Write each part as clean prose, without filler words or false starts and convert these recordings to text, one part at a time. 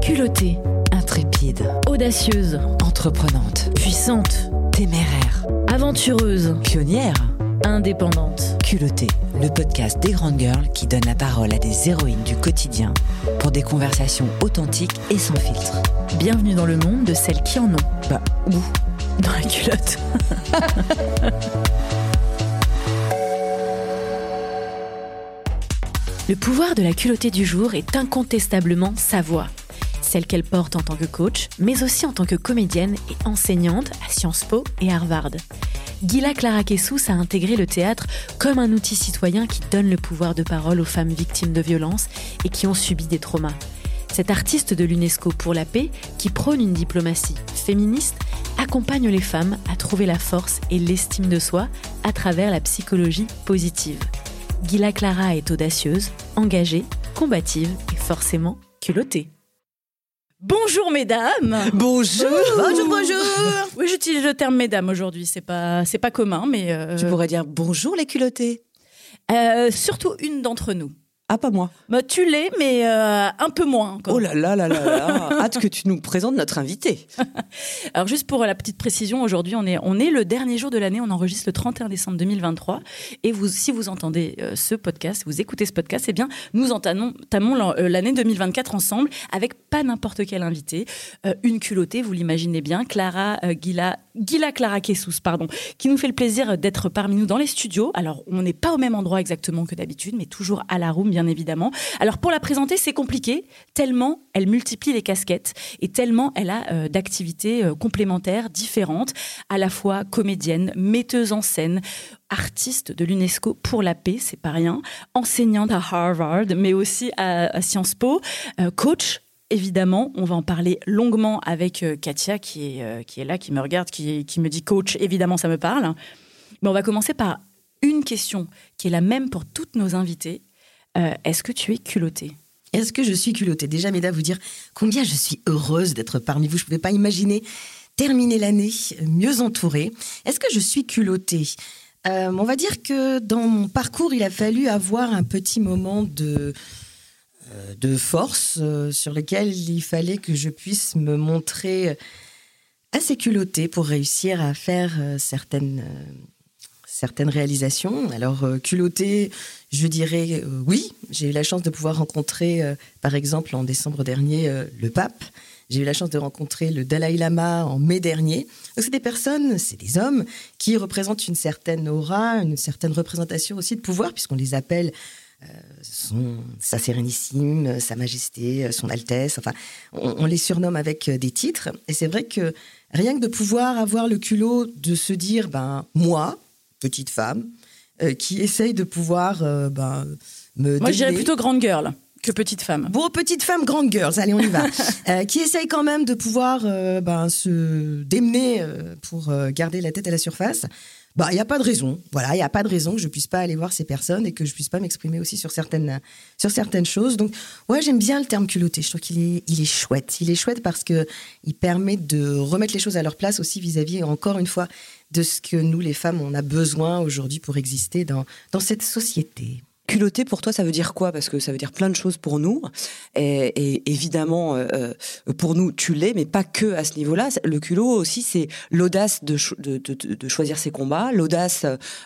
Culottée, Intrépide, audacieuse, entreprenante, puissante, téméraire, aventureuse, pionnière, indépendante. Culottée, le podcast des grandes girls qui donne la parole à des héroïnes du quotidien pour des conversations authentiques et sans filtre. Bienvenue dans le monde de celles qui en ont. Bah, où ? Dans la culotte. Le pouvoir de la culottée du jour est incontestablement sa voix. Celle qu'elle porte en tant que coach, mais aussi en tant que comédienne et enseignante à Sciences Po et Harvard. Gila Clara Kessous a intégré le théâtre comme un outil citoyen qui donne le pouvoir de parole aux femmes victimes de violences et qui ont subi des traumas. Cette artiste de l'UNESCO pour la paix, qui prône une diplomatie féministe, accompagne les femmes à trouver la force et l'estime de soi à travers la psychologie positive. Gila Clara est audacieuse, engagée, combative et forcément culottée. Bonjour mesdames. Bonjour. Bonjour. Oui, j'utilise le terme mesdames aujourd'hui, c'est pas commun, mais... Tu pourrais dire bonjour les culottés. Surtout une d'entre nous. Ah, pas moi. Bah, tu l'es, mais un peu moins encore. Oh là là là là là. Hâte que tu nous présentes notre invité. Alors juste pour la petite précision, aujourd'hui on est le dernier jour de l'année, on enregistre le 31 décembre 2023 et si vous entendez ce podcast, vous écoutez ce podcast, eh bien nous entamons l'année 2024 ensemble avec pas n'importe quel invité, une culottée, vous l'imaginez bien, Gila Clara Kessous, qui nous fait le plaisir d'être parmi nous dans les studios. Alors on n'est pas au même endroit exactement que d'habitude, mais toujours à la room bien évidemment. Alors pour la présenter, c'est compliqué, tellement elle multiplie les casquettes et tellement elle a d'activités complémentaires, différentes, à la fois comédienne, metteuse en scène, artiste de l'UNESCO pour la paix, c'est pas rien, enseignante à Harvard, mais aussi à Sciences Po, coach. Évidemment, on va en parler longuement avec Katia qui est là, qui me regarde, qui me dit coach. Évidemment, ça me parle. Mais on va commencer par une question qui est la même pour toutes nos invitées. Est-ce que tu es culottée ? Est-ce que je suis culottée ? Déjà, mesdames, vous dire combien je suis heureuse d'être parmi vous. Je ne pouvais pas imaginer terminer l'année mieux entourée. Est-ce que je suis culottée ? On va dire que dans mon parcours, il a fallu avoir un petit moment de force sur lequel il fallait que je puisse me montrer assez culottée pour réussir à faire certaines réalisations. Alors, culottée, je dirais oui. J'ai eu la chance de pouvoir rencontrer, par exemple, en décembre dernier, le pape. J'ai eu la chance de rencontrer le Dalai Lama en mai dernier. Donc, c'est des personnes, c'est des hommes qui représentent une certaine aura, une certaine représentation aussi de pouvoir, puisqu'on les appelle sa sérénissime, sa majesté, son altesse. Enfin, on les surnomme avec des titres. Et c'est vrai que rien que de pouvoir avoir le culot de se dire, moi, petite femme, qui essaye de pouvoir me Moi, je dirais plutôt grande girl que petite femme. Bon, petite femme, grande girls, allez, on y va. Qui essaye quand même de pouvoir se démener pour garder la tête à la surface. Il n'y a pas de raison. Voilà, il n'y a pas de raison que je ne puisse pas aller voir ces personnes et que je ne puisse pas m'exprimer aussi sur certaines choses. Donc, ouais, j'aime bien le terme culotté. Je trouve qu'il est chouette. Il est chouette parce qu'il permet de remettre les choses à leur place aussi vis-à-vis, encore une fois, de ce que nous, les femmes, on a besoin aujourd'hui pour exister dans cette société. Culottée, pour toi, ça veut dire quoi ? Parce que ça veut dire plein de choses pour nous. Et évidemment, pour nous, tu l'es, mais pas que à ce niveau-là. Le culot aussi, c'est l'audace de choisir ses combats, l'audace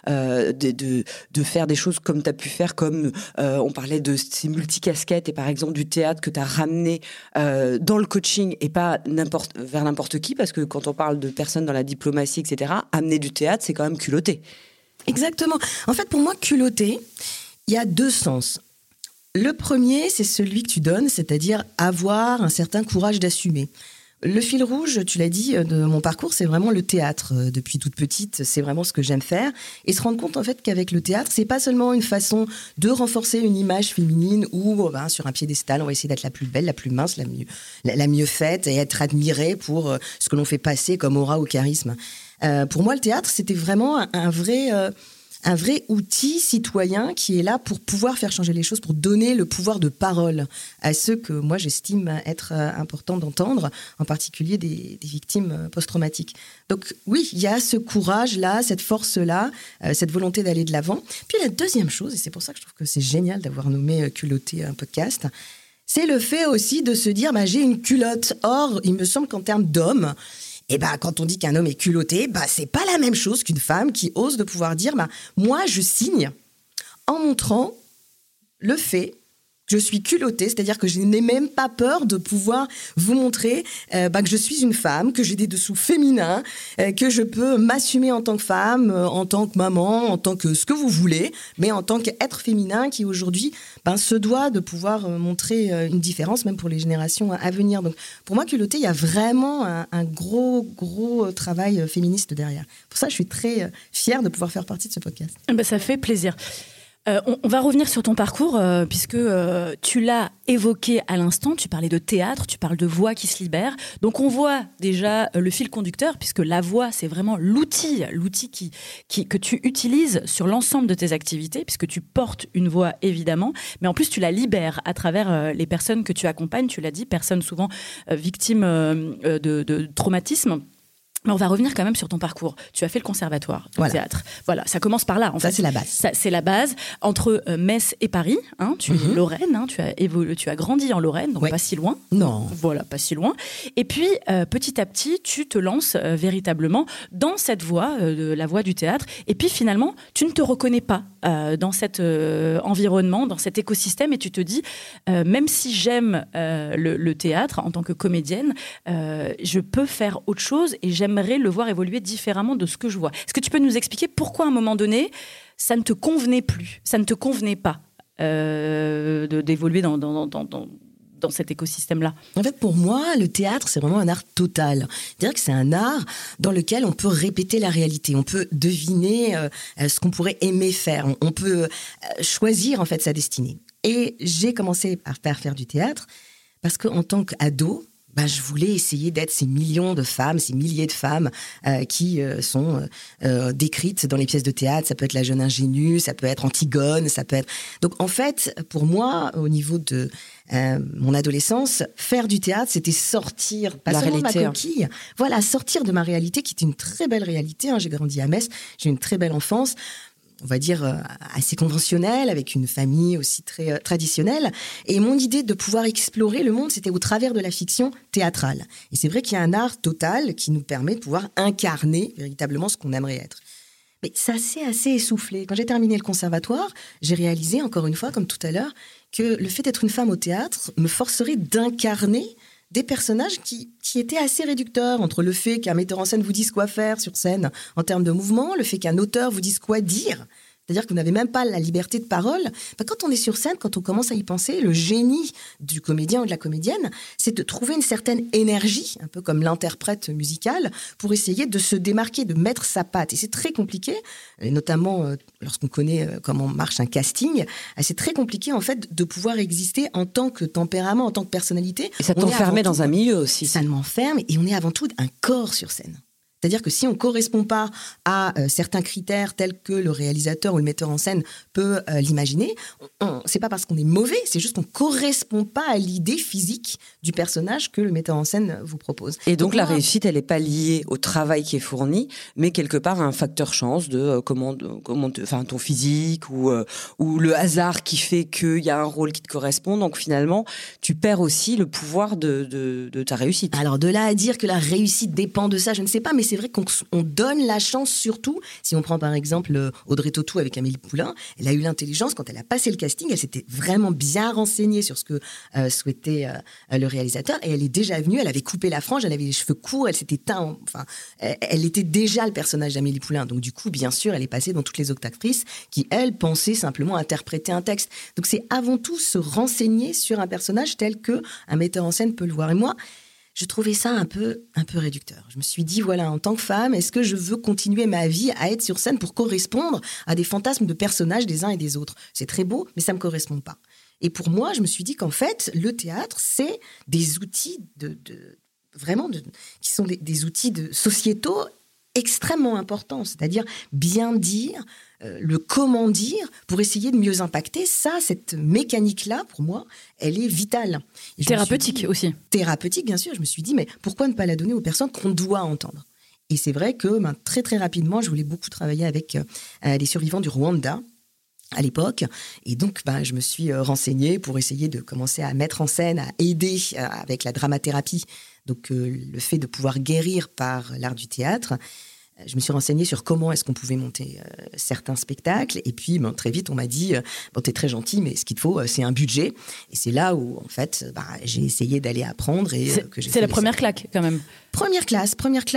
de faire des choses comme tu as pu faire, comme on parlait de ces multicasquettes et par exemple du théâtre que tu as ramené dans le coaching et pas vers n'importe qui, parce que quand on parle de personnes dans la diplomatie, etc., amener du théâtre, c'est quand même culotté. Exactement. En fait, pour moi, culotté, il y a deux sens. Le premier, c'est celui que tu donnes, c'est-à-dire avoir un certain courage d'assumer. Le fil rouge, tu l'as dit, de mon parcours, c'est vraiment le théâtre. Depuis toute petite, c'est vraiment ce que j'aime faire. Et se rendre compte, en fait, qu'avec le théâtre, c'est pas seulement une façon de renforcer une image féminine où, sur un piédestal, on va essayer d'être la plus belle, la plus mince, la mieux faite et être admirée pour ce que l'on fait passer comme aura ou charisme. Pour moi, le théâtre, c'était vraiment un vrai outil citoyen qui est là pour pouvoir faire changer les choses, pour donner le pouvoir de parole à ceux que moi j'estime être important d'entendre, en particulier des victimes post-traumatiques. Donc oui, il y a ce courage-là, cette force-là, cette volonté d'aller de l'avant. Puis la deuxième chose, et c'est pour ça que je trouve que c'est génial d'avoir nommé Culottée un podcast, c'est le fait aussi de se dire j'ai une culotte. Or, il me semble qu'en termes d'homme, quand on dit qu'un homme est culotté, c'est pas la même chose qu'une femme qui ose de pouvoir dire moi, je signe en montrant le fait que je suis culottée, c'est-à-dire que je n'ai même pas peur de pouvoir vous montrer que je suis une femme, que j'ai des dessous féminins, que je peux m'assumer en tant que femme, en tant que maman, en tant que ce que vous voulez, mais en tant qu'être féminin qui aujourd'hui se doit de pouvoir montrer une différence, même pour les générations à venir. Donc pour moi, culottée, il y a vraiment un gros travail féministe derrière. Pour ça, je suis très fière de pouvoir faire partie de ce podcast. Ça fait plaisir. On va revenir sur ton parcours, puisque tu l'as évoqué à l'instant, tu parlais de théâtre, tu parles de voix qui se libère. Donc on voit déjà le fil conducteur, puisque la voix, c'est vraiment l'outil que tu utilises sur l'ensemble de tes activités, puisque tu portes une voix évidemment, mais en plus tu la libères à travers les personnes que tu accompagnes, tu l'as dit, personnes souvent victimes de traumatisme. Mais on va revenir quand même sur ton parcours. Tu as fait le conservatoire de théâtre. Voilà, ça commence par là. En fait, c'est la base. C'est la base. Entre Metz et Paris, tu es Lorraine, tu as grandi en Lorraine, donc pas si loin. Non. Voilà, pas si loin. Et puis, petit à petit, tu te lances véritablement dans cette voie, la voie du théâtre. Et puis, finalement, tu ne te reconnais pas dans cet environnement, dans cet écosystème. Et tu te dis, même si j'aime le théâtre en tant que comédienne, je peux faire autre chose et j'aimerais le voir évoluer différemment de ce que je vois. Est-ce que tu peux nous expliquer pourquoi à un moment donné, ça ne te convenait plus, ça ne te convenait pas d'évoluer dans cet écosystème-là? En fait, pour moi, le théâtre, c'est vraiment un art total. C'est-à-dire que c'est un art dans lequel on peut répéter la réalité, on peut deviner ce qu'on pourrait aimer faire, on peut choisir en fait sa destinée. Et j'ai commencé par faire du théâtre parce qu'en tant qu'ado, je voulais essayer d'être ces millions de femmes, ces milliers de femmes qui sont décrites dans les pièces de théâtre. Ça peut être la jeune ingénue, ça peut être Antigone, ça peut être... Donc en fait, pour moi, au niveau de mon adolescence, faire du théâtre, c'était sortir, pas seulement de ma coquille, sortir de ma réalité qui est une très belle réalité. J'ai grandi à Metz, j'ai eu une très belle enfance, on va dire, assez conventionnelle, avec une famille aussi très traditionnelle. Et mon idée de pouvoir explorer le monde, c'était au travers de la fiction théâtrale. Et c'est vrai qu'il y a un art total qui nous permet de pouvoir incarner véritablement ce qu'on aimerait être. Mais ça s'est assez essoufflé. Quand j'ai terminé le conservatoire, j'ai réalisé, encore une fois, comme tout à l'heure, que le fait d'être une femme au théâtre me forcerait d'incarner des personnages qui étaient assez réducteurs, entre le fait qu'un metteur en scène vous dise quoi faire sur scène en termes de mouvement, le fait qu'un auteur vous dise quoi dire, c'est-à-dire que vous n'avez même pas la liberté de parole. Quand on est sur scène, quand on commence à y penser, le génie du comédien ou de la comédienne, c'est de trouver une certaine énergie, un peu comme l'interprète musical, pour essayer de se démarquer, de mettre sa patte. Et c'est très compliqué, et notamment lorsqu'on connaît comment marche un casting, c'est très compliqué en fait de pouvoir exister en tant que tempérament, en tant que personnalité. Et ça t'enfermait dans un milieu aussi. Ça m'enferme, et on est avant tout un corps sur scène. C'est-à-dire que si on ne correspond pas à certains critères tels que le réalisateur ou le metteur en scène peut l'imaginer, c'est pas parce qu'on est mauvais, c'est juste qu'on ne correspond pas à l'idée physique du personnage que le metteur en scène vous propose. Et donc la réussite, elle n'est pas liée au travail qui est fourni, mais quelque part à un facteur chance de ton physique ou le hasard qui fait qu'il y a un rôle qui te correspond. Donc finalement, tu perds aussi le pouvoir de ta réussite. Alors de là à dire que la réussite dépend de ça, je ne sais pas, mais c'est vrai qu'on donne la chance surtout. Si on prend par exemple Audrey Tautou avec Amélie Poulain, elle a eu l'intelligence, quand elle a passé le casting, elle s'était vraiment bien renseignée sur ce que souhaitait le réalisateur, et elle est déjà venue, elle avait coupé la frange, elle avait les cheveux courts, elle s'était teint, elle était déjà le personnage d'Amélie Poulain. Donc du coup, bien sûr, elle est passée dans toutes les autres actrices qui, elles, pensaient simplement interpréter un texte. Donc c'est avant tout se renseigner sur un personnage tel que un metteur en scène peut le voir. Et moi, je trouvais ça un peu réducteur. Je me suis dit, en tant que femme, est-ce que je veux continuer ma vie à être sur scène pour correspondre à des fantasmes de personnages des uns et des autres? C'est très beau, mais ça ne me correspond pas. Et pour moi, je me suis dit qu'en fait, le théâtre, c'est des outils qui sont des outils sociétaux extrêmement importants. C'est-à-dire bien dire, le comment dire pour essayer de mieux impacter. Cette mécanique-là, pour moi, elle est vitale. Thérapeutique aussi. Thérapeutique, bien sûr. Je me suis dit, mais pourquoi ne pas la donner aux personnes qu'on doit entendre? Et c'est vrai que très, très rapidement, je voulais beaucoup travailler avec les survivants du Rwanda. à l'époque. Et donc, je me suis renseignée pour essayer de commencer à mettre en scène, à aider avec la dramathérapie. Donc, le fait de pouvoir guérir par l'art du théâtre. Je me suis renseignée sur comment est-ce qu'on pouvait monter certains spectacles. Et puis, très vite, on m'a dit « T'es très gentil, mais ce qu'il te faut, c'est un budget. » Et c'est là où, en fait, j'ai essayé d'aller apprendre. C'est la première claque, quand même. Première claque.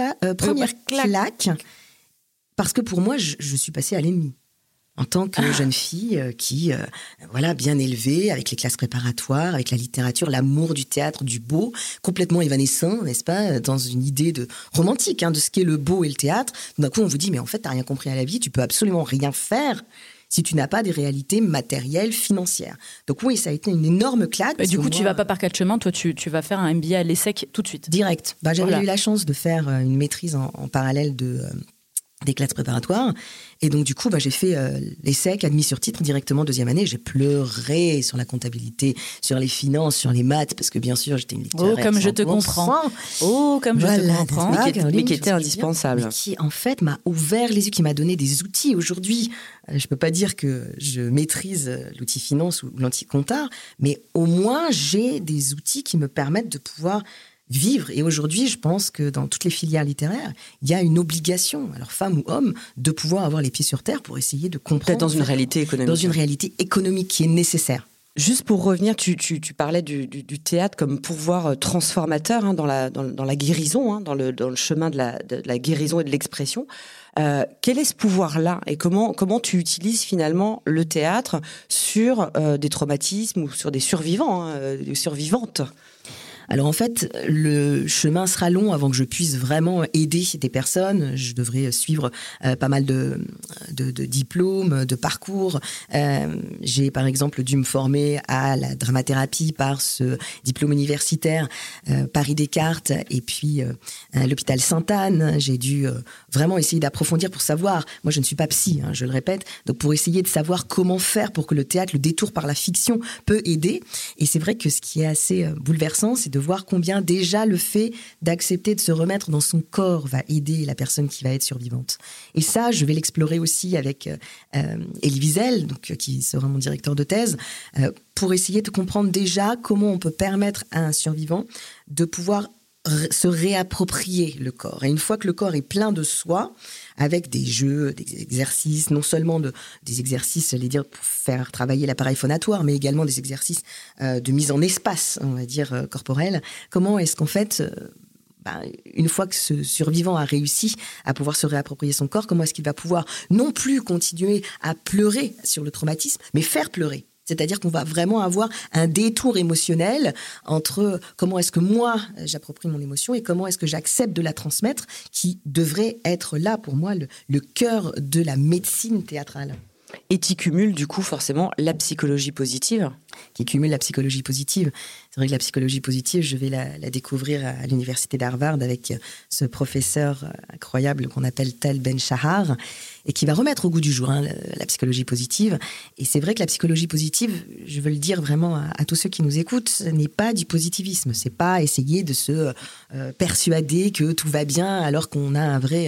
Parce que pour moi, je suis passée à l'ennemi. En tant que jeune fille qui, bien élevée, avec les classes préparatoires, avec la littérature, l'amour du théâtre, du beau, complètement évanescent, n'est-ce pas, dans une idée romantique de ce qu'est le beau et le théâtre. D'un coup, on vous dit, mais en fait, t'as rien compris à la vie, tu peux absolument rien faire si tu n'as pas des réalités matérielles, financières. Donc oui, ça a été une énorme claque. Du coup, tu vas pas par quatre chemins, toi, tu vas faire un MBA à l'ESSEC tout de suite. Direct. J'avais eu la chance de faire une maîtrise en parallèle des classes préparatoires. Et donc, du coup, j'ai fait l'ESSEC, admis sur titre, directement deuxième année. J'ai pleuré sur la comptabilité, sur les finances, sur les maths, parce que bien sûr, j'étais une littéraire. Oh, comme je te comprends. Oh, comme je te comprends. Mais qui était indispensable. Mais qui, en fait, m'a ouvert les yeux, qui m'a donné des outils. Aujourd'hui, je peux pas dire que je maîtrise l'outil finance ou l'anti-comptard, mais au moins, j'ai des outils qui me permettent de pouvoir vivre. Et aujourd'hui, je pense que dans toutes les filières littéraires, il y a une obligation, alors femme ou homme, de pouvoir avoir les pieds sur terre pour essayer de comprendre. Peut-être dans une réalité économique. Dans une réalité économique qui est nécessaire. Juste pour revenir, tu parlais du théâtre comme pouvoir transformateur dans la guérison, dans le chemin de la guérison et de l'expression. Quel est ce pouvoir-là et comment tu utilises finalement le théâtre sur des traumatismes ou sur des survivants, des survivantes? Alors en fait, le chemin sera long avant que je puisse vraiment aider des personnes. Je devrais suivre pas mal de diplômes, de parcours. J'ai par exemple dû me former à la dramathérapie par ce diplôme universitaire Paris Descartes et puis l'hôpital Sainte-Anne. J'ai dû vraiment essayer d'approfondir pour savoir. Moi, je ne suis pas psy, je le répète. Donc pour essayer de savoir comment faire pour que le théâtre, le détour par la fiction peut aider. Et c'est vrai que ce qui est assez bouleversant, c'est de voir combien déjà le fait d'accepter de se remettre dans son corps va aider la personne qui va être survivante. Et ça, je vais l'explorer aussi avec Elie Wiesel, qui sera mon directeur de thèse, pour essayer de comprendre déjà comment on peut permettre à un survivant de pouvoir se réapproprier le corps. Et une fois que le corps est plein de soi, avec des jeux, des exercices, non seulement des exercices, j'allais dire, pour faire travailler l'appareil phonatoire, mais également des exercices de mise en espace, on va dire, corporel. Comment est-ce qu'en fait, une fois que ce survivant a réussi à pouvoir se réapproprier son corps, comment est-ce qu'il va pouvoir non plus continuer à pleurer sur le traumatisme, mais faire pleurer? C'est-à-dire qu'on va vraiment avoir un détour émotionnel entre comment est-ce que moi, j'approprie mon émotion et comment est-ce que j'accepte de la transmettre, qui devrait être là, pour moi, le cœur de la médecine théâtrale. Et tu cumules, du coup, forcément, la psychologie positive. Qui cumule la psychologie positive. C'est vrai que la psychologie positive, je vais la découvrir à l'université d'Harvard avec ce professeur incroyable qu'on appelle Tal Ben-Shahar, et qui va remettre au goût du jour la psychologie positive. Et c'est vrai que la psychologie positive, je veux le dire vraiment à tous ceux qui nous écoutent, ce n'est pas du positivisme. C'est pas essayer de se persuader que tout va bien alors qu'on a un vrai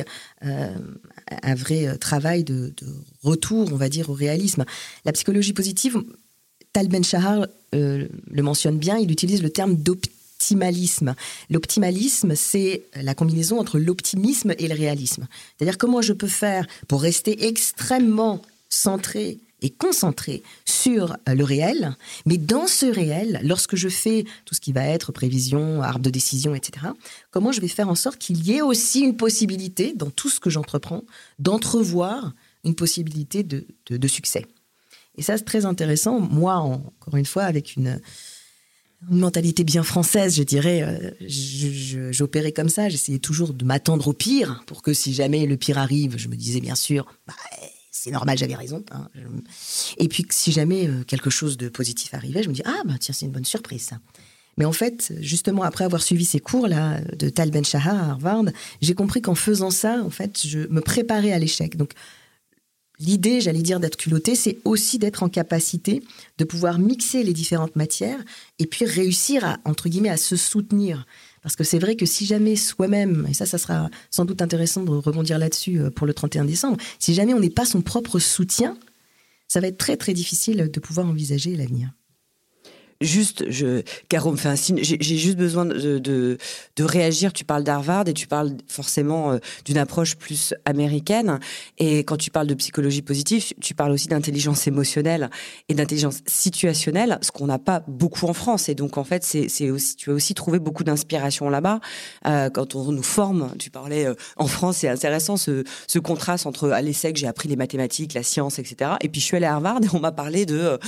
travail de retour, on va dire, au réalisme. La psychologie positive, Tal Ben-Shahar le mentionne bien, il utilise le terme d'optimalisme. L'optimalisme, c'est la combinaison entre l'optimisme et le réalisme. C'est-à-dire comment je peux faire pour rester extrêmement centré et concentré sur le réel, mais dans ce réel, lorsque je fais tout ce qui va être prévision, arbre de décision, etc., comment je vais faire en sorte qu'il y ait aussi une possibilité, dans tout ce que j'entreprends, d'entrevoir une possibilité de succès. Et ça, c'est très intéressant. Moi, encore une fois, avec une mentalité bien française, je dirais, j'opérais comme ça. J'essayais toujours de m'attendre au pire pour que si jamais le pire arrive, je me disais bien sûr, c'est normal, j'avais raison. Et puis si jamais quelque chose de positif arrivait, je me dis tiens, c'est une bonne surprise ça. Mais en fait, justement, après avoir suivi ces cours-là de Tal Ben-Shahar à Harvard, j'ai compris qu'en faisant ça, en fait, je me préparais à l'échec. Donc, l'idée, j'allais dire, d'être culotté, c'est aussi d'être en capacité de pouvoir mixer les différentes matières et puis réussir à, entre guillemets, à se soutenir. Parce que c'est vrai que si jamais soi-même, et ça sera sans doute intéressant de rebondir là-dessus pour le 31 décembre, si jamais on n'est pas son propre soutien, ça va être très très difficile de pouvoir envisager l'avenir. Juste, Caro me fait un signe, j'ai juste besoin de réagir. Tu parles d'Harvard et tu parles forcément d'une approche plus américaine. Et quand tu parles de psychologie positive, tu parles aussi d'intelligence émotionnelle et d'intelligence situationnelle, ce qu'on n'a pas beaucoup en France. Et donc, en fait, c'est aussi, tu as aussi trouvé beaucoup d'inspiration là-bas. Quand on nous forme, tu parlais en France, c'est intéressant ce contraste entre à l'ESSEC, j'ai appris les mathématiques, la science, etc. Et puis, je suis allée à Harvard et on m'a parlé de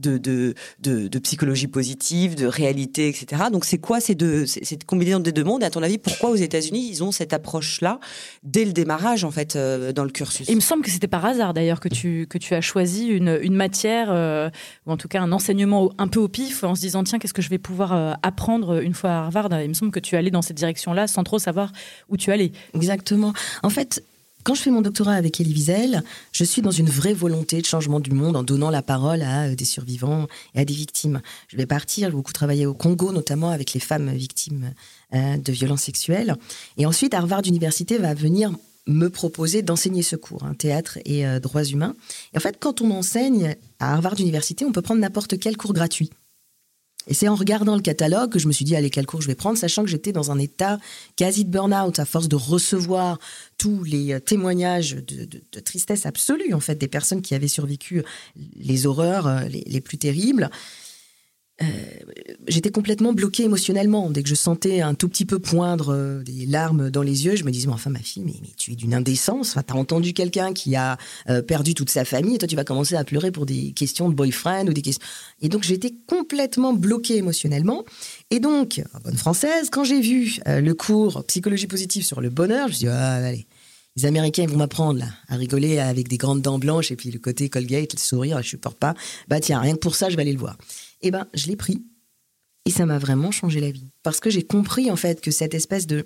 psychologie positive, de réalité, etc. Donc, c'est quoi cette combinaison des deux mondes? Et à ton avis, pourquoi aux États-Unis, ils ont cette approche-là dès le démarrage, en fait, dans le cursus? Il me semble que c'était par hasard, d'ailleurs, que tu as choisi une matière, ou en tout cas un enseignement un peu au pif, en se disant, tiens, qu'est-ce que je vais pouvoir apprendre une fois à Harvard? Il me semble que tu allais dans cette direction-là sans trop savoir où tu allais. Exactement. En fait, quand je fais mon doctorat avec Elie Wiesel, je suis dans une vraie volonté de changement du monde en donnant la parole à des survivants et à des victimes. Je vais partir, j'ai beaucoup travaillé au Congo, notamment avec les femmes victimes de violences sexuelles. Et ensuite, Harvard Université va venir me proposer d'enseigner ce cours, théâtre et droits humains. Et en fait, quand on enseigne à Harvard Université, on peut prendre n'importe quel cours gratuit. Et c'est en regardant le catalogue que je me suis dit, allez, quel cours je vais prendre, sachant que j'étais dans un état quasi de burn-out, à force de recevoir tous les témoignages de tristesse absolue, en fait, des personnes qui avaient survécu les horreurs les plus terribles. J'étais complètement bloquée émotionnellement. Dès que je sentais un tout petit peu poindre des larmes dans les yeux, je me disais, mais enfin, ma fille, mais tu es d'une indécence. Enfin, t'as entendu quelqu'un qui a perdu toute sa famille et toi, tu vas commencer à pleurer pour des questions de boyfriend ou des questions... Et donc, j'étais complètement bloquée émotionnellement. Et donc, en bonne française, quand j'ai vu le cours psychologie positive sur le bonheur, je me suis dit, allez, les Américains, ils vont m'apprendre là, à rigoler avec des grandes dents blanches et puis le côté Colgate, le sourire, je supporte pas. Bah tiens, rien que pour ça, je vais aller le voir. Eh ben, je l'ai pris. Et ça m'a vraiment changé la vie. Parce que j'ai compris, en fait, que cette espèce de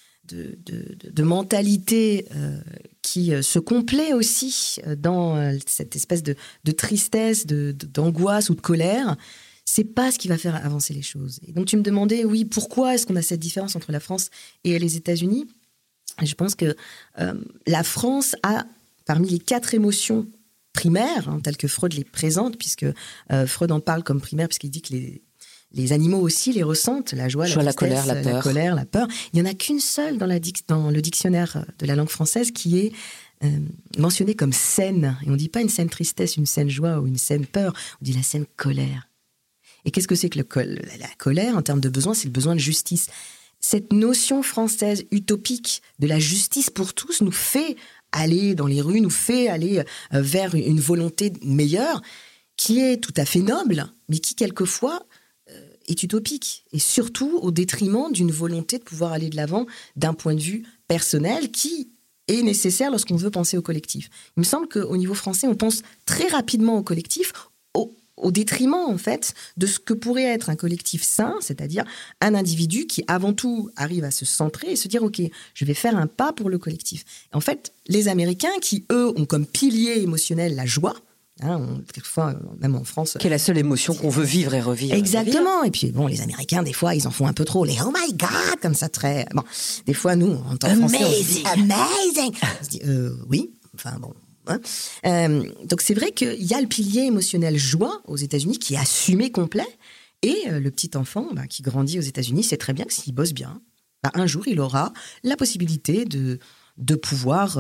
mentalité qui se complaît aussi dans cette espèce de tristesse, d'angoisse ou de colère, c'est pas ce qui va faire avancer les choses. Et donc, tu me demandais, oui, pourquoi est-ce qu'on a cette différence entre la France et les États-Unis? Et je pense que la France a, parmi les 4 émotions primaires, telles que Freud les présente, puisque Freud en parle comme primaire, puisqu'il dit que les animaux aussi les ressentent, la joie, la tristesse, la colère, la peur. Il n'y en a qu'une seule dans le dictionnaire de la langue française qui est mentionnée comme saine. Et on ne dit pas une saine tristesse, une saine joie ou une saine peur, on dit la saine colère. Et qu'est-ce que c'est que la colère en termes de besoin? C'est le besoin de justice. Cette notion française utopique de la justice pour tous nous fait aller dans les rues, nous fait aller vers une volonté meilleure qui est tout à fait noble, mais qui quelquefois est utopique. Et surtout au détriment d'une volonté de pouvoir aller de l'avant d'un point de vue personnel qui est nécessaire lorsqu'on veut penser au collectif. Il me semble qu'au niveau français, on pense très rapidement au collectif, au détriment, en fait, de ce que pourrait être un collectif sain, c'est-à-dire un individu qui, avant tout, arrive à se centrer et se dire « Ok, je vais faire un pas pour le collectif ». En fait, les Américains, qui, eux, ont comme pilier émotionnel la joie, quelquefois, même en France... Qui est la seule émotion qu'on veut vivre et revivre. Exactement. Et puis, bon, les Américains, des fois, ils en font un peu trop. Les « Oh my God !» comme ça, très... Bon, des fois, nous, en tant que Français, on se dit « Amazing !» On se dit « Oui, enfin bon... » donc c'est vrai qu'il y a le pilier émotionnel joie aux États-Unis qui est assumé complet, et le petit enfant qui grandit aux États-Unis sait très bien que s'il bosse bien, un jour il aura la possibilité de pouvoir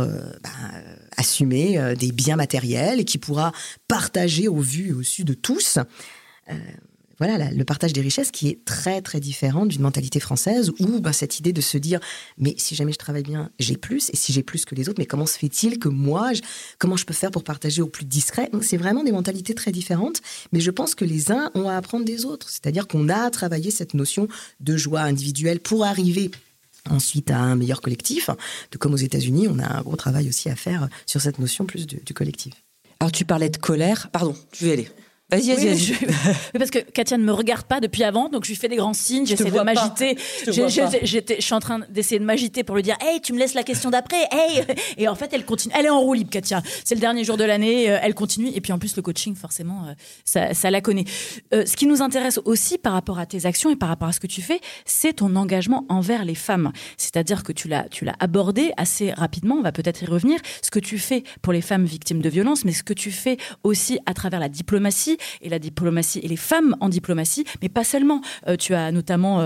assumer des biens matériels et qui pourra partager au vu et au su de tous. Voilà, le partage des richesses qui est très, très différent d'une mentalité française où cette idée de se dire « mais si jamais je travaille bien, j'ai plus, et si j'ai plus que les autres, mais comment se fait-il que moi, comment je peux faire pour partager au plus discret ?» Donc, c'est vraiment des mentalités très différentes, mais je pense que les uns ont à apprendre des autres. C'est-à-dire qu'on a travaillé cette notion de joie individuelle pour arriver ensuite à un meilleur collectif. Comme aux États-Unis, on a un gros travail aussi à faire sur cette notion plus du collectif. Alors, tu parlais de colère. Pardon, je vais aller. Vas-y. Mais parce que Katia ne me regarde pas depuis avant, donc je lui fais des grands signes, j'essaie de m'agiter. Je suis en train d'essayer de m'agiter pour lui dire « Hey, tu me laisses la question d'après, hey !» Et en fait, elle continue. Elle est en roue libre, Katia. C'est le dernier jour de l'année, elle continue. Et puis en plus, le coaching, forcément, ça la connaît. Ce qui nous intéresse aussi par rapport à tes actions et par rapport à ce que tu fais, c'est ton engagement envers les femmes. C'est-à-dire que tu l'as abordé assez rapidement, on va peut-être y revenir, ce que tu fais pour les femmes victimes de violences, mais ce que tu fais aussi à travers la diplomatie, et la diplomatie et les femmes en diplomatie, mais pas seulement. Tu as notamment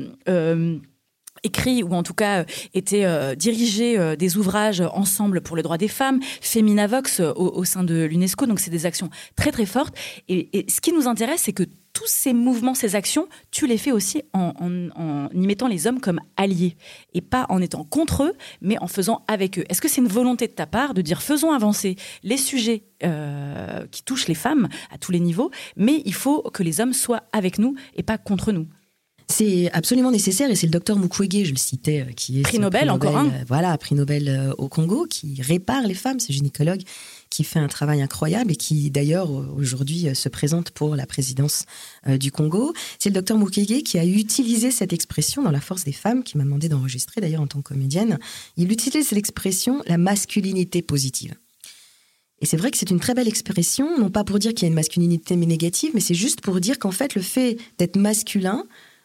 écrit ou en tout cas été dirigé des ouvrages ensemble pour le droit des femmes, Feminavox au sein de l'UNESCO, donc c'est des actions très très fortes. Et ce qui nous intéresse, c'est que tous ces mouvements, ces actions, tu les fais aussi en y mettant les hommes comme alliés et pas en étant contre eux, mais en faisant avec eux. Est-ce que c'est une volonté de ta part de dire faisons avancer les sujets qui touchent les femmes à tous les niveaux, mais il faut que les hommes soient avec nous et pas contre nous? C'est absolument nécessaire et c'est le docteur Mukwege, je le citais, qui est prix Nobel, encore un. Voilà, prix Nobel au Congo, qui répare les femmes, c'est gynécologue, qui fait un travail incroyable et qui d'ailleurs aujourd'hui se présente pour la présidence du Congo. C'est le docteur Mukwege qui a utilisé cette expression dans La Force des femmes, qui m'a demandé d'enregistrer d'ailleurs en tant que comédienne. Il utilise l'expression la masculinité positive. Et c'est vrai que c'est une très belle expression, non pas pour dire qu'il y a une masculinité négative, mais c'est juste pour dire qu'en fait le fait d'être masculin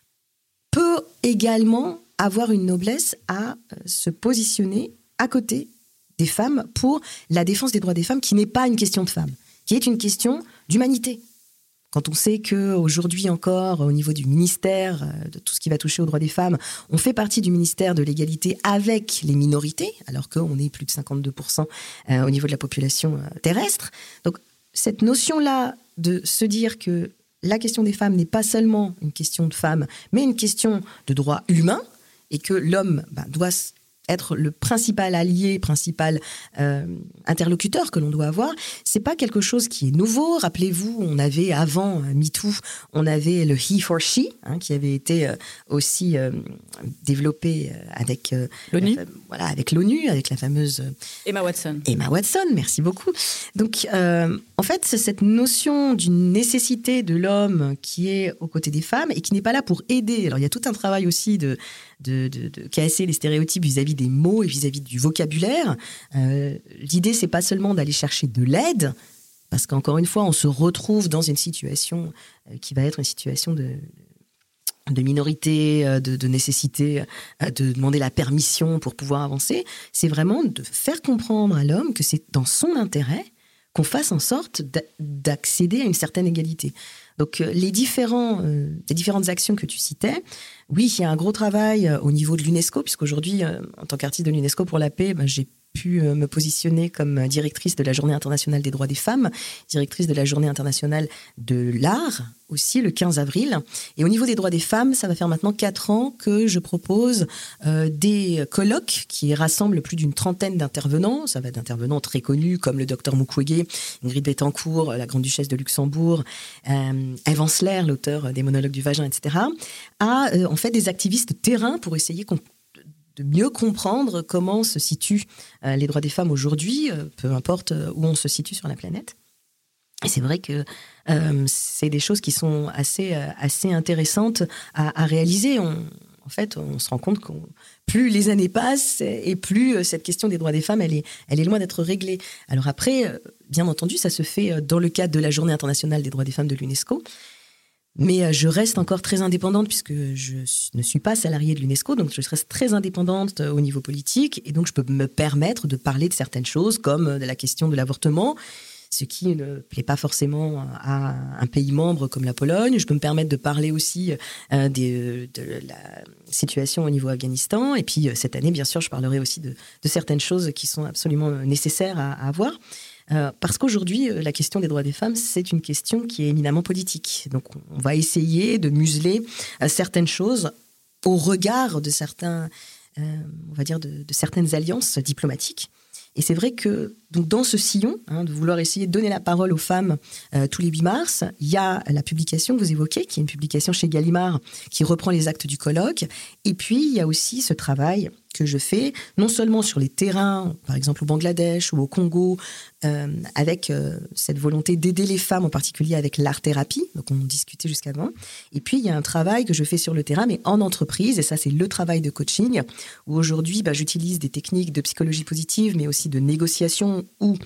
peut également avoir une noblesse à se positionner à côté des femmes pour la défense des droits des femmes, qui n'est pas une question de femmes, qui est une question d'humanité. Quand on sait qu'aujourd'hui encore, au niveau du ministère, de tout ce qui va toucher aux droits des femmes, on fait partie du ministère de l'égalité avec les minorités, alors qu'on est plus de 52% au niveau de la population terrestre. Donc cette notion-là de se dire que la question des femmes n'est pas seulement une question de femmes, mais une question de droits humains, et que l'homme doit être le principal allié, principal interlocuteur que l'on doit avoir, c'est pas quelque chose qui est nouveau. Rappelez-vous, on avait avant MeToo, on avait le He for She, qui avait été aussi développé avec l'ONU. Avec l'ONU, avec la fameuse Emma Watson. Emma Watson, merci beaucoup. Donc, en fait, c'est cette notion d'une nécessité de l'homme qui est aux côtés des femmes et qui n'est pas là pour aider. Alors, il y a tout un travail aussi de casser les stéréotypes vis-à-vis des mots et vis-à-vis du vocabulaire. L'idée, c'est pas seulement d'aller chercher de l'aide, parce qu'encore une fois, on se retrouve dans une situation qui va être une situation de minorité, de nécessité de demander la permission pour pouvoir avancer. C'est vraiment de faire comprendre à l'homme que c'est dans son intérêt qu'on fasse en sorte d'accéder à une certaine égalité. Donc, les différentes actions que tu citais, oui, il y a un gros travail au niveau de l'UNESCO, puisqu'aujourd'hui, en tant qu'artiste de l'UNESCO pour la paix, j'ai pu me positionner comme directrice de la Journée internationale des droits des femmes, directrice de la Journée internationale de l'art, aussi le 15 avril. Et au niveau des droits des femmes, ça va faire maintenant 4 ans que je propose des colloques qui rassemblent plus d'une trentaine d'intervenants. Ça va d'intervenants très connus comme le docteur Mukwege, Ingrid Betancourt, la grande-duchesse de Luxembourg, Eve Ensler, l'auteur des monologues du vagin, etc., à en fait des activistes terrain pour essayer de mieux comprendre comment se situent les droits des femmes aujourd'hui, peu importe où on se situe sur la planète. Et c'est vrai que c'est des choses qui sont assez intéressantes à réaliser. En fait, on se rend compte que plus les années passent et plus cette question des droits des femmes, elle est loin d'être réglée. Alors après, bien entendu, ça se fait dans le cadre de la Journée internationale des droits des femmes de l'UNESCO. Mais je reste encore très indépendante puisque je ne suis pas salariée de l'UNESCO, donc je reste très indépendante au niveau politique et donc je peux me permettre de parler de certaines choses comme de la question de l'avortement, ce qui ne plaît pas forcément à un pays membre comme la Pologne. Je peux me permettre de parler aussi de la situation au niveau Afghanistan. Et puis cette année, bien sûr, je parlerai aussi de certaines choses qui sont absolument nécessaires à avoir. Parce qu'aujourd'hui, la question des droits des femmes, c'est une question qui est éminemment politique. Donc, on va essayer de museler certaines choses au regard de certains, on va dire, de certaines alliances diplomatiques. Et c'est vrai que donc, dans ce sillon, de vouloir essayer de donner la parole aux femmes tous les 8 mars, il y a la publication que vous évoquez, qui est une publication chez Gallimard, qui reprend les actes du colloque. Et puis, il y a aussi ce travail que je fais, non seulement sur les terrains, par exemple au Bangladesh ou au Congo, avec cette volonté d'aider les femmes, en particulier avec l'art-thérapie, donc on discutait jusqu'avant. Et puis, il y a un travail que je fais sur le terrain, mais en entreprise, et ça, c'est le travail de coaching, où aujourd'hui, j'utilise des techniques de psychologie positive, mais aussi de négociation ou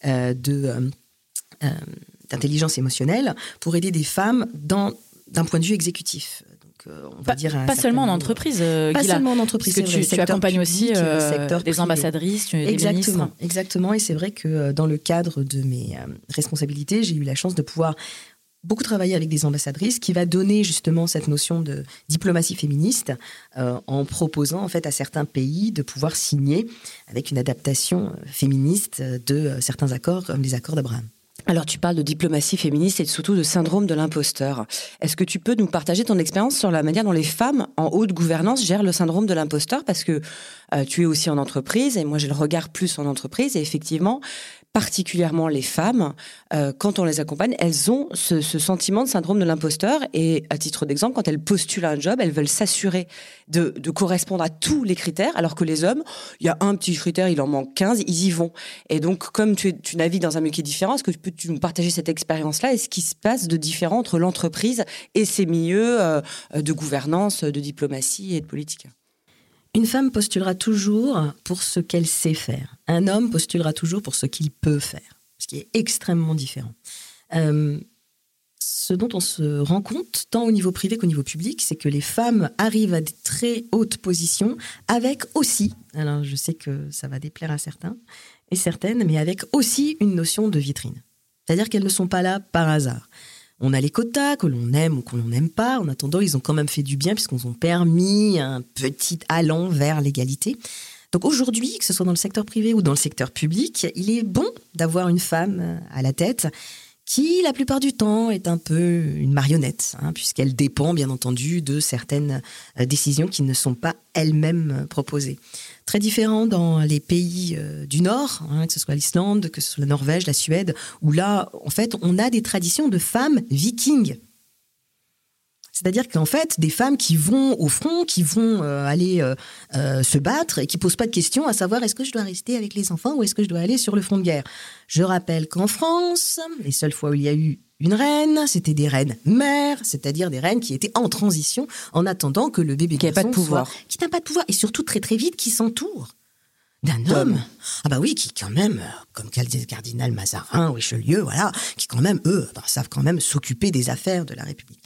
d'intelligence émotionnelle pour aider des femmes d'un point de vue exécutif. On va dire pas seulement en entreprise, pas seulement en entreprise, parce que tu accompagnes aussi des ambassadrices, des ministres. Exactement, et c'est vrai que dans le cadre de mes responsabilités, j'ai eu la chance de pouvoir beaucoup travailler avec des ambassadrices qui va donner justement cette notion de diplomatie féministe en proposant en fait à certains pays de pouvoir signer avec une adaptation féministe de certains accords comme les accords d'Abraham. Alors, tu parles de diplomatie féministe et surtout de syndrome de l'imposteur. Est-ce que tu peux nous partager ton expérience sur la manière dont les femmes en haute gouvernance gèrent le syndrome de l'imposteur ? Parce que tu es aussi en entreprise et moi, j'ai le regard plus en entreprise. Et effectivement, particulièrement les femmes, quand on les accompagne, elles ont ce sentiment de syndrome de l'imposteur. Et à titre d'exemple, quand elles postulent à un job, elles veulent s'assurer de correspondre à tous les critères, alors que les hommes, il y a un petit critère, il en manque 15, ils y vont. Et donc, comme tu navigues dans un milieu qui est différent, est-ce que tu nous partager cette expérience-là et ce qui se passe de différent entre l'entreprise et ces milieux de gouvernance, de diplomatie et de politique ? Une femme postulera toujours pour ce qu'elle sait faire. Un homme postulera toujours pour ce qu'il peut faire, ce qui est extrêmement différent. Ce dont on se rend compte, tant au niveau privé qu'au niveau public, c'est que les femmes arrivent à des très hautes positions avec aussi, alors je sais que ça va déplaire à certains et certaines, mais avec aussi une notion de vitrine. C'est-à-dire qu'elles ne sont pas là par hasard. On a les quotas, que l'on aime ou que l'on n'aime pas. En attendant, ils ont quand même fait du bien puisqu'ils ont permis un petit allant vers l'égalité. Donc aujourd'hui, que ce soit dans le secteur privé ou dans le secteur public, il est bon d'avoir une femme à la tête qui, la plupart du temps, est un peu une marionnette, puisqu'elle dépend, bien entendu, de certaines décisions qui ne sont pas elles-mêmes proposées. Très différent dans les pays du Nord, que ce soit l'Islande, que ce soit la Norvège, la Suède, où là, en fait, on a des traditions de femmes vikings. C'est-à-dire qu'en fait, des femmes qui vont au front, qui vont aller se battre et qui ne posent pas de questions à savoir est-ce que je dois rester avec les enfants ou est-ce que je dois aller sur le front de guerre. Je rappelle qu'en France, les seules fois où il y a eu une reine, c'était des reines mères, c'est-à-dire des reines qui étaient en transition en attendant que le bébé garçon qui n'a pas de pouvoir. Qui n'a pas de pouvoir et surtout très très vite qui s'entoure d'un homme. Ah bah oui, qui quand même, comme cardinal Mazarin, Richelieu, voilà, qui quand même, eux, savent quand même s'occuper des affaires de la République.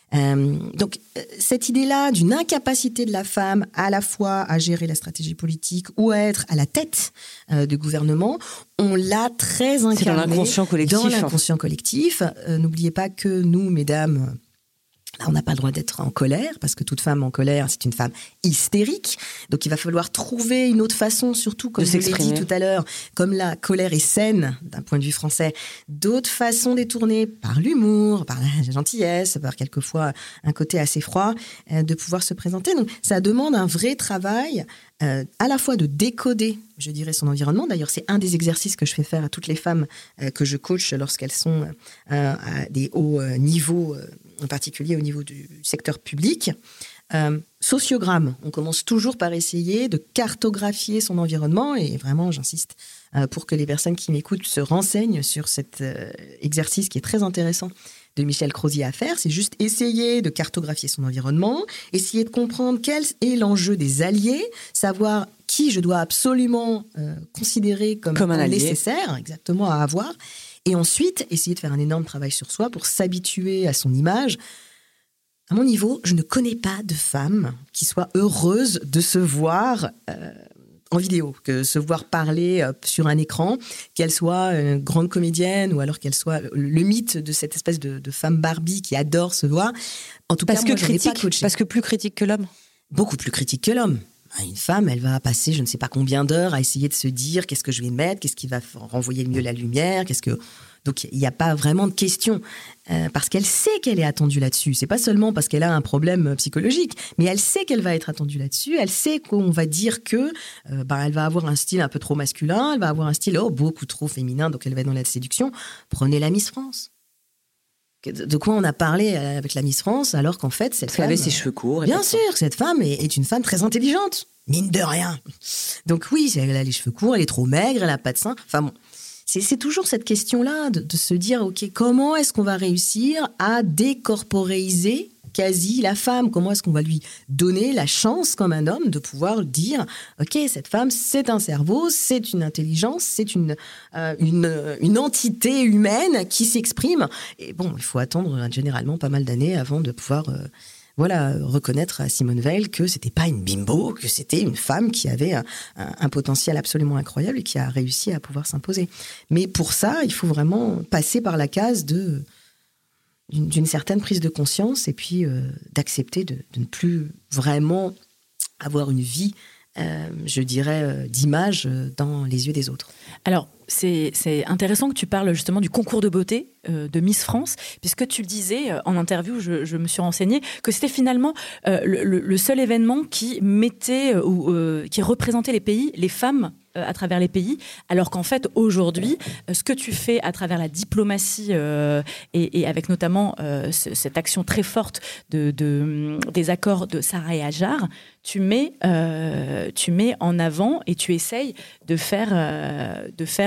Donc, cette idée-là d'une incapacité de la femme à la fois à gérer la stratégie politique ou à être à la tête du gouvernement, on l'a très incarné. C'est dans l'inconscient collectif. Dans l'inconscient collectif. N'oubliez pas que nous, mesdames, on n'a pas le droit d'être en colère, parce que toute femme en colère, c'est une femme hystérique. Donc, il va falloir trouver une autre façon, surtout, comme je l'ai dit tout à l'heure, comme la colère est saine, d'un point de vue français, d'autres façons détournées par l'humour, par la gentillesse, par quelquefois un côté assez froid, de pouvoir se présenter. Donc, ça demande un vrai travail, à la fois de décoder, je dirais, son environnement. D'ailleurs, c'est un des exercices que je fais faire à toutes les femmes que je coach lorsqu'elles sont à des hauts niveaux, en particulier au niveau du secteur public. Sociogramme, on commence toujours par essayer de cartographier son environnement et vraiment, j'insiste, pour que les personnes qui m'écoutent se renseignent sur cet exercice qui est très intéressant de Michel Crozier à faire, c'est juste essayer de cartographier son environnement, essayer de comprendre quel est l'enjeu des alliés, savoir qui je dois absolument considérer comme un allié nécessaire, exactement, à avoir, et ensuite essayer de faire un énorme travail sur soi pour s'habituer à son image. À mon niveau, je ne connais pas de femme qui soit heureuse de se voir en vidéo, que se voir parler sur un écran, qu'elle soit une grande comédienne ou alors qu'elle soit le mythe de cette espèce de femme Barbie qui adore se voir. En tout cas, moi, je n'ai pas coaché. Parce que plus critique que l'homme. Beaucoup plus critique que l'homme. Une femme, elle va passer je ne sais pas combien d'heures à essayer de se dire qu'est-ce que je vais mettre, qu'est-ce qui va renvoyer mieux la lumière, Donc, il n'y a pas vraiment de question, parce qu'elle sait qu'elle est attendue là-dessus. C'est pas seulement parce qu'elle a un problème psychologique, mais elle sait qu'elle va être attendue là-dessus. Elle sait qu'on va dire que elle va avoir un style un peu trop masculin, elle va avoir un style beaucoup trop féminin, donc elle va être dans la séduction. Prenez la Miss France. De quoi on a parlé avec la Miss France, alors qu'en fait, cette femme... Elle avait ses cheveux courts. Bien sûr, cette femme est une femme très intelligente. mine de rien. Donc oui, elle a les cheveux courts, elle est trop maigre, elle n'a pas de seins. Enfin bon, c'est toujours cette question-là de se dire, ok, comment est-ce qu'on va réussir à décorporéiser quasi la femme? Comment est-ce qu'on va lui donner la chance, comme un homme, de pouvoir dire, ok, cette femme, c'est un cerveau, c'est une intelligence, c'est une entité humaine qui s'exprime. Et bon, il faut attendre généralement pas mal d'années avant de pouvoir reconnaître à Simone Veil que c'était pas une bimbo, que c'était une femme qui avait un potentiel absolument incroyable et qui a réussi à pouvoir s'imposer. Mais pour ça, il faut vraiment passer par la case d'une certaine prise de conscience et puis d'accepter de ne plus vraiment avoir une vie, je dirais, d'image dans les yeux des autres. Alors, c'est intéressant que tu parles justement du concours de beauté de Miss France, puisque tu le disais en interview, je me suis renseignée, que c'était finalement le seul événement qui mettait qui représentait les pays, les femmes à travers les pays, alors qu'en fait aujourd'hui, ce que tu fais à travers la diplomatie et avec notamment cette action très forte des accords de Sarah et Hajar, tu mets en avant et tu essayes de faire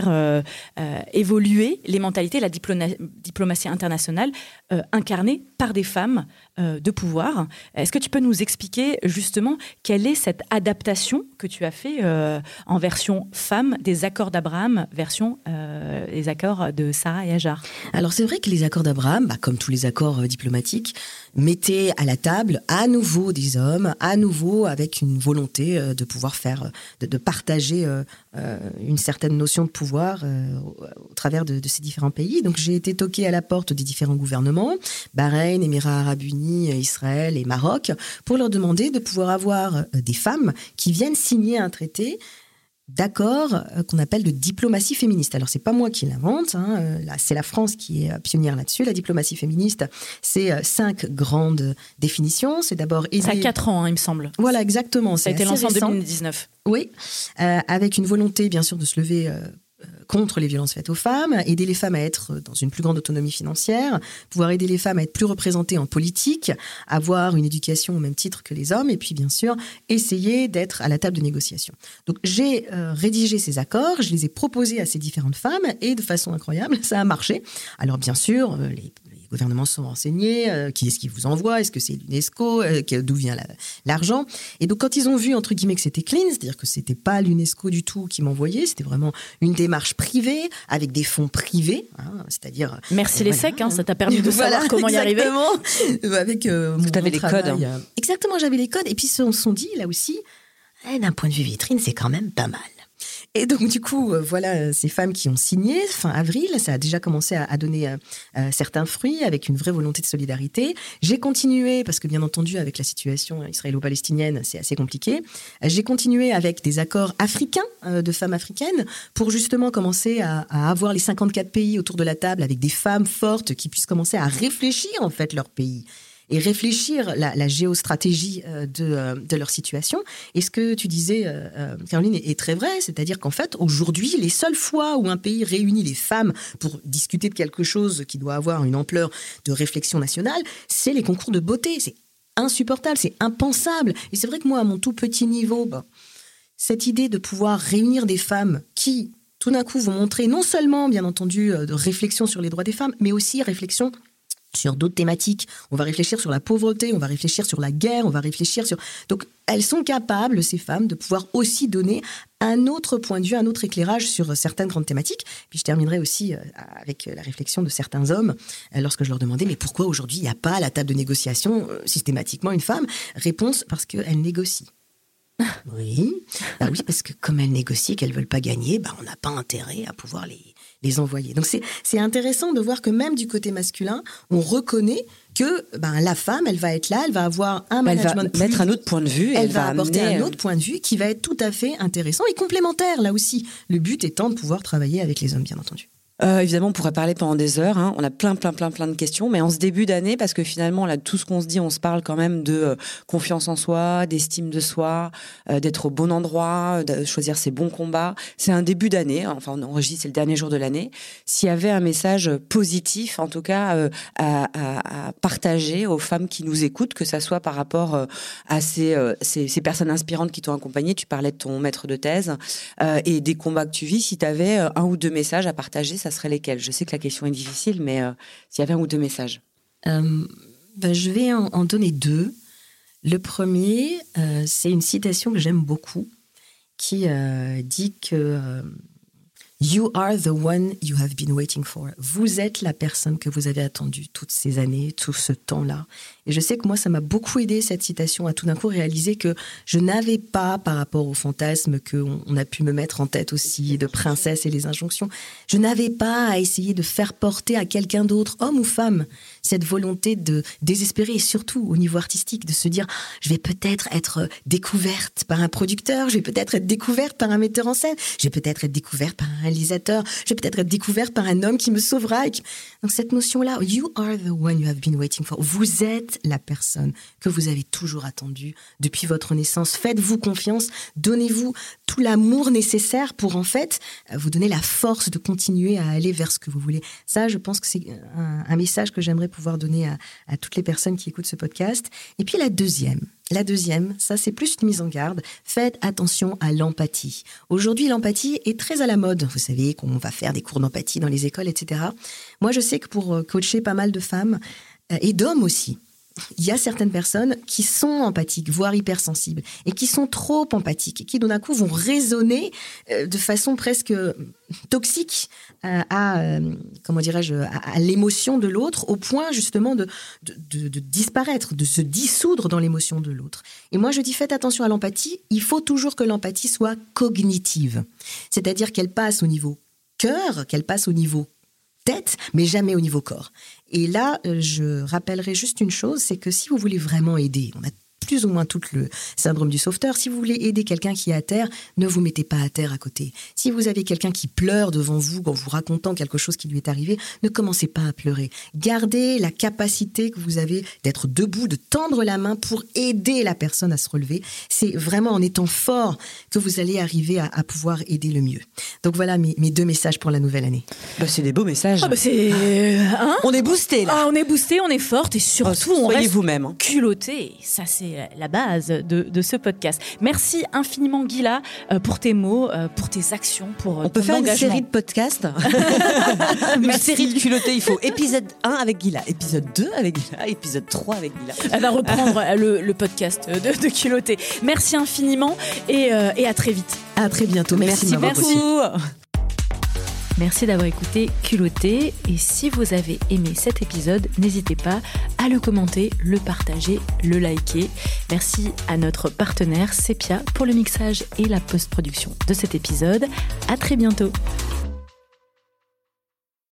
évoluer les mentalités, la diplomatie internationale incarnée par des femmes de pouvoir. Est-ce que tu peux nous expliquer justement quelle est cette adaptation que tu as fait en version femme des accords d'Abraham, version les accords de Sarah et Hajar? Alors c'est vrai que les accords d'Abraham, comme tous les accords diplomatiques, mettaient à la table à nouveau des hommes, à nouveau avec une volonté de pouvoir de partager une certaine notion de pouvoir au travers de ces différents pays. Donc j'ai été toquée à la porte des différents gouvernements, Bahreïn, Émirats Arabes Unis, Israël et Maroc, pour leur demander de pouvoir avoir des femmes qui viennent signer un traité d'accord qu'on appelle de diplomatie féministe. Alors, c'est pas moi qui l'invente, là, c'est la France qui est pionnière là-dessus. La diplomatie féministe, c'est 5 grandes définitions. C'est d'abord aider... Ça a 4 ans, il me semble. Voilà, exactement. Ça a été lancé en 2019. Oui, avec une volonté, bien sûr, de se lever contre les violences faites aux femmes, aider les femmes à être dans une plus grande autonomie financière, pouvoir aider les femmes à être plus représentées en politique, avoir une éducation au même titre que les hommes, et puis bien sûr, essayer d'être à la table de négociation. Donc j'ai rédigé ces accords, je les ai proposés à ces différentes femmes, et de façon incroyable, ça a marché. Alors bien sûr, les gouvernements sont renseignés, qui est-ce qui vous envoie, est-ce que c'est l'UNESCO, d'où vient l'argent. Et donc quand ils ont vu, entre guillemets, que c'était clean, c'est-à-dire que c'était pas l'UNESCO du tout qui m'envoyait, c'était vraiment une démarche privée, avec des fonds privés, c'est-à-dire... Merci les SEC, ça t'a permis de savoir comment y arriver. Avec mon travail. Les codes. Exactement, j'avais les codes, et puis ils se sont dit, là aussi, d'un point de vue vitrine, c'est quand même pas mal. Et donc, du coup, voilà, ces femmes qui ont signé fin avril, ça a déjà commencé à donner certains fruits avec une vraie volonté de solidarité. J'ai continué, parce que bien entendu, avec la situation israélo-palestinienne, c'est assez compliqué. J'ai continué avec des accords africains, de femmes africaines, pour justement commencer à avoir les 54 pays autour de la table avec des femmes fortes qui puissent commencer à réfléchir, en fait, leur pays. Et réfléchir la géostratégie de leur situation. Et ce que tu disais, Caroline, est très vrai, c'est-à-dire qu'en fait, aujourd'hui, les seules fois où un pays réunit les femmes pour discuter de quelque chose qui doit avoir une ampleur de réflexion nationale, c'est les concours de beauté. C'est insupportable, c'est impensable. Et c'est vrai que moi, à mon tout petit niveau, cette idée de pouvoir réunir des femmes qui, tout d'un coup, vont montrer non seulement, bien entendu, de réflexion sur les droits des femmes, mais aussi réflexion sur d'autres thématiques. On va réfléchir sur la pauvreté, on va réfléchir sur la guerre, on va réfléchir sur... Donc, elles sont capables, ces femmes, de pouvoir aussi donner un autre point de vue, un autre éclairage sur certaines grandes thématiques. Puis je terminerai aussi avec la réflexion de certains hommes, lorsque je leur demandais, mais pourquoi aujourd'hui il n'y a pas à la table de négociation systématiquement une femme? Réponse, parce qu'elle négocie. Oui, oui, parce que comme elles négocient, qu'elles ne veulent pas gagner, on n'a pas intérêt à pouvoir les envoyer. Donc c'est intéressant de voir que même du côté masculin, on reconnaît que la femme, elle va être là, elle va avoir un management... Elle va mettre un autre point de vue. Elle va apporter un autre point de vue qui va être tout à fait intéressant et complémentaire, là aussi. Le but étant de pouvoir travailler avec les hommes, bien entendu. Évidemment, on pourrait parler pendant des heures. On a plein de questions. Mais en ce début d'année, parce que finalement, là, tout ce qu'on se dit, on se parle quand même de confiance en soi, d'estime de soi, d'être au bon endroit, de choisir ses bons combats. C'est un début d'année. Enfin, on enregistre, c'est le dernier jour de l'année. S'il y avait un message positif, en tout cas, à partager aux femmes qui nous écoutent, que ça soit par rapport à ces personnes inspirantes qui t'ont accompagné. Tu parlais de ton maître de thèse et des combats que tu vis. Si tu avais un ou deux messages à partager, ça serait lesquels? Je sais que la question est difficile, mais s'il y avait un ou deux messages. Je vais en donner deux. Le premier, c'est une citation que j'aime beaucoup, qui dit que You are the one you have been waiting for. Vous êtes la personne que vous avez attendue toutes ces années, tout ce temps-là. Et je sais que moi, ça m'a beaucoup aidé, cette citation, à tout d'un coup réaliser que je n'avais pas, par rapport au fantasme qu'on a pu me mettre en tête aussi, de princesse et les injonctions, je n'avais pas à essayer de faire porter à quelqu'un d'autre, homme ou femme, cette volonté de désespérer, et surtout au niveau artistique, de se dire, je vais peut-être être découverte par un producteur, je vais peut-être être découverte par un metteur en scène, je vais peut-être être découverte par un réalisateur, je vais peut-être être découverte par un homme qui me sauvera. Donc cette notion-là, you are the one you have been waiting for. Vous êtes la personne que vous avez toujours attendue depuis votre naissance. Faites-vous confiance, donnez-vous tout l'amour nécessaire pour en fait vous donner la force de continuer à aller vers ce que vous voulez. Ça, je pense que c'est un message que j'aimerais pouvoir donner à toutes les personnes qui écoutent ce podcast. Et puis la deuxième, ça c'est plus une mise en garde. Faites attention à l'empathie. Aujourd'hui, l'empathie est très à la mode. Vous savez qu'on va faire des cours d'empathie dans les écoles, etc. Moi, je sais que pour coacher pas mal de femmes et d'hommes aussi, il y a certaines personnes qui sont empathiques, voire hypersensibles, et qui sont trop empathiques, et qui d'un coup vont raisonner de façon presque toxique à l'émotion de l'autre, au point justement de disparaître, de se dissoudre dans l'émotion de l'autre. Et moi je dis, faites attention à l'empathie, il faut toujours que l'empathie soit cognitive, c'est-à-dire qu'elle passe au niveau cœur, qu'elle passe au niveau tête, mais jamais au niveau corps. Et là, je rappellerai juste une chose, c'est que si vous voulez vraiment aider, on a plus ou moins tout le syndrome du sauveteur, si vous voulez aider quelqu'un qui est à terre, ne vous mettez pas à terre à côté. Si vous avez quelqu'un qui pleure devant vous en vous racontant quelque chose qui lui est arrivé, ne commencez pas à pleurer. Gardez la capacité que vous avez d'être debout, de tendre la main pour aider la personne à se relever. C'est vraiment en étant fort que vous allez arriver à pouvoir aider le mieux. Donc voilà mes deux messages pour la nouvelle année. C'est des beaux messages. On est boosté là. On est boosté, on est forte et surtout on reste vous-même. Culotté. Ça c'est la base de ce podcast. Merci infiniment Guila pour tes mots, pour tes actions, pour on peut faire engagement. Une série de podcasts. Une série de culottés. Il faut épisode 1 avec Guila, épisode 2 avec Guila, épisode 3 avec Guila. Elle va reprendre le podcast de Culotté. Merci infiniment et à très vite. À très bientôt. Merci beaucoup. Merci d'avoir écouté Culotté et si vous avez aimé cet épisode, n'hésitez pas à le commenter, le partager, le liker. Merci à notre partenaire Sepia pour le mixage et la post-production de cet épisode. À très bientôt.